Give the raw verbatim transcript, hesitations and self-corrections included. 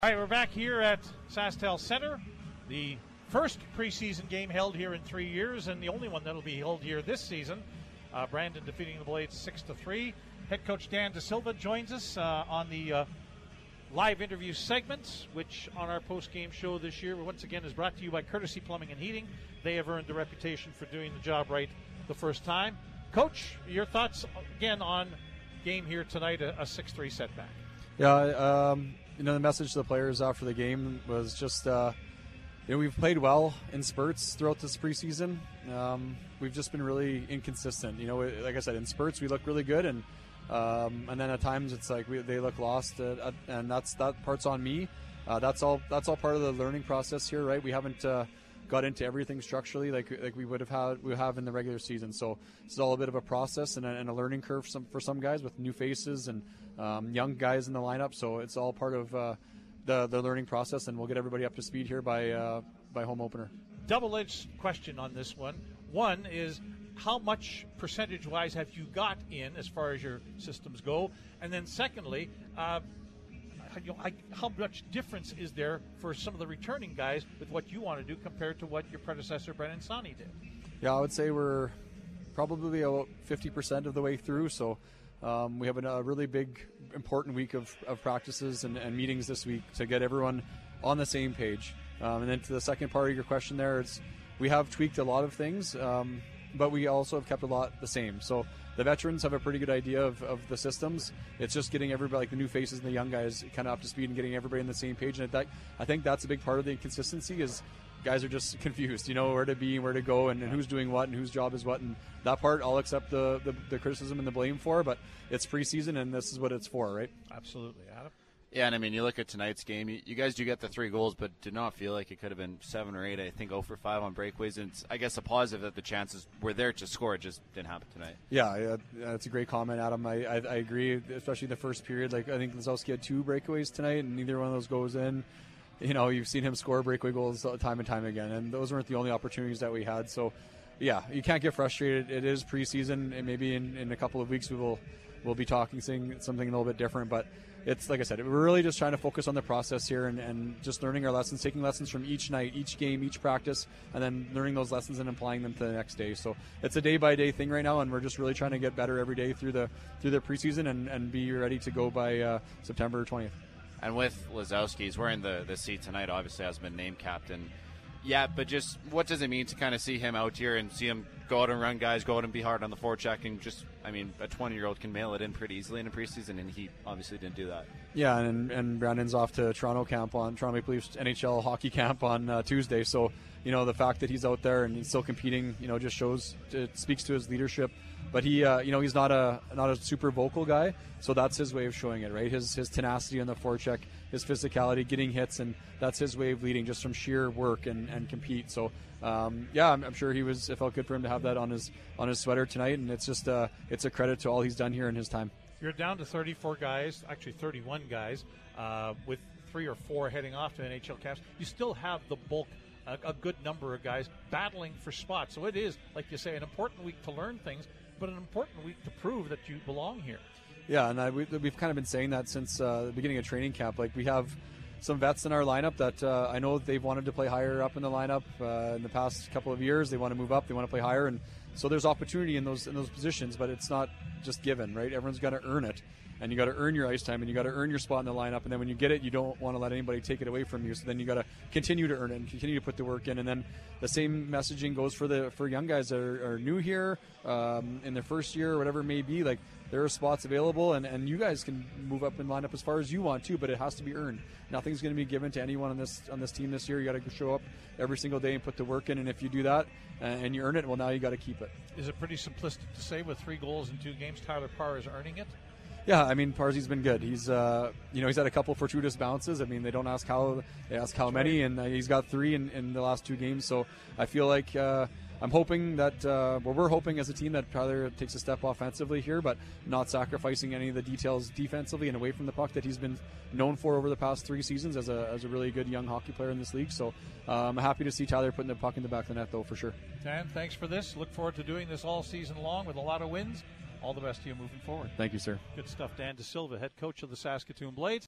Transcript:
All right, we're back here at SaskTel Center. The first preseason game held here in three years, and the only one that'll be held here this season. Uh, Brandon defeating the Blades six to three. Head coach Dan De Silva joins us uh, on the uh, live interview segment, which on our post-game show this year, once again, is brought to you by Courtesy Plumbing and Heating. They have earned the reputation for doing the job right the first time. Coach, your thoughts again on game here tonight, a, a six three setback. Yeah, um, you know, the message to the players after the game was just, uh, you know, we've played well in spurts throughout this preseason. Um, we've just been really inconsistent. You know, like I said, in spurts we look really good, and um, and then at times it's like we, they look lost, uh, uh, and that's that part's on me. Uh, that's all. That's all part of the learning process here, right? We haven't uh, got into everything structurally like like we would have had we have in the regular season. So it's all a bit of a process and a, and a learning curve for some, for some guys with new faces and um, young guys in the lineup. So it's all part of uh, the the learning process, and we'll get everybody up to speed here by uh, by home opener. Double-edged question on this one. One is, how much percentage-wise have you got in as far as your systems go? And then secondly, uh, you know, I, how much difference is there for some of the returning guys with what you want to do compared to what your predecessor, Brennan Sawney, did? Yeah, I would say we're probably about fifty percent of the way through. So um, we have a really big, important week of, of practices and, and meetings this week to get everyone on the same page. Um, and then to the second part of your question there, it's we have tweaked a lot of things, um, but we also have kept a lot the same. So the veterans have a pretty good idea of, of the systems. It's just getting everybody, like the new faces and the young guys, kind of up to speed and getting everybody on the same page. And that, I think that's a big part of the inconsistency is guys are just confused, you know, where to be, where to go, and, and who's doing what and whose job is what. And that part I'll accept the, the, the criticism and the blame for, but it's preseason and this is what it's for, right? Absolutely. Adam? Yeah, and I mean, you look at tonight's game, you, you guys do get the three goals, but did not feel like it could have been seven or eight. I think oh for five on breakaways, and it's, I guess, a positive that the chances were there to score. It just didn't happen tonight. Yeah, yeah, that's a great comment, Adam. I, I, I agree, especially in the first period. Like I think Lazowski had two breakaways tonight, and neither one of those goes in. You know, you've seen him score breakaway goals time and time again, and those weren't the only opportunities that we had. So, yeah, you can't get frustrated. It is preseason, and maybe in, in a couple of weeks we will we'll be talking saying something a little bit different, but it's like I said, we're really just trying to focus on the process here and, and just learning our lessons, taking lessons from each night, each game, each practice, and then learning those lessons and applying them to the next day. So it's a day by day thing right now, and we're just really trying to get better every day through the through the preseason and, and be ready to go by uh, September twentieth. And with Lazowski, he's wearing the, the seat tonight, obviously has been named captain. Yeah, but just what does it mean to kind of see him out here and see him go out and run guys, go out and be hard on the forecheck, and just, I mean, a twenty-year-old can mail it in pretty easily in a preseason, and he obviously didn't do that. Yeah, and and Brandon's off to Toronto camp on Toronto Maple Leafs N H L hockey camp on uh, Tuesday. So, you know, the fact that he's out there and he's still competing, you know, just shows, it speaks to his leadership. But he, uh, you know, he's not a not a super vocal guy, so that's his way of showing it, right? His his tenacity on the forecheck, his physicality, getting hits, and that's his way of leading, just from sheer work and, and compete. So, um, yeah, I'm, I'm sure he was. It felt good for him to have that on his on his sweater tonight, and it's just uh, it's a credit to all he's done here in his time. You're down to thirty-four guys, actually thirty-one guys, uh, with three or four heading off to N H L camps. You still have the bulk. A, a good number of guys battling for spots. So it is, like you say, an important week to learn things, but an important week to prove that you belong here. Yeah, and I, we, we've kind of been saying that since uh, the beginning of training camp. Like, we have some vets in our lineup that uh, I know they've wanted to play higher up in the lineup uh, in the past couple of years. They want to move up. They want to play higher, and so there's opportunity in those in those positions, but it's not just given, right? Everyone's got to earn it. And you got to earn your ice time, and you got to earn your spot in the lineup. And then when you get it, you don't want to let anybody take it away from you. So then you got to continue to earn it and continue to put the work in. And then the same messaging goes for the for young guys that are, are new here um, in their first year or whatever it may be. Like, there are spots available, and, and you guys can move up and line up as far as you want to, but it has to be earned. Nothing's going to be given to anyone on this on this team this year. You got to show up every single day and put the work in. And if you do that uh, and you earn it, well, now you got to keep it. Is it pretty simplistic to say with three goals in two games, Tyler Parr is earning it? Yeah, I mean, Parzy's been good. He's, uh, you know, he's had a couple fortuitous bounces. I mean, they don't ask how, they ask how many, and uh, he's got three in, in the last two games. So I feel like uh, I'm hoping that, uh, well, we're hoping as a team that Tyler takes a step offensively here, but not sacrificing any of the details defensively and away from the puck that he's been known for over the past three seasons as a as a really good young hockey player in this league. So um, I'm happy to see Tyler putting the puck in the back of the net, though, for sure. Dan, thanks for this. Look forward to doing this all season long with a lot of wins. All the best to you moving forward. Thank you, sir. Good stuff. Dan De Silva, head coach of the Saskatoon Blades.